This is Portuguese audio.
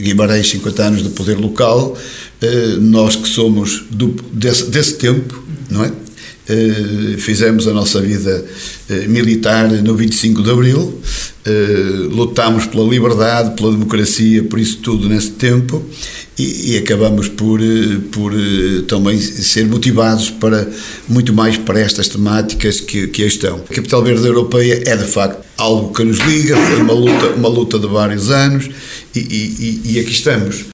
Guimarães, 50 anos de poder local, nós que somos desse tempo, não é? Fizemos a nossa vida militar no 25 de Abril, lutámos pela liberdade, pela democracia, por isso tudo nesse tempo, e acabamos por também ser motivados muito mais para estas temáticas que aí estão. A Capital Verde Europeia é de facto algo que nos liga, foi uma luta de vários anos, e aqui estamos.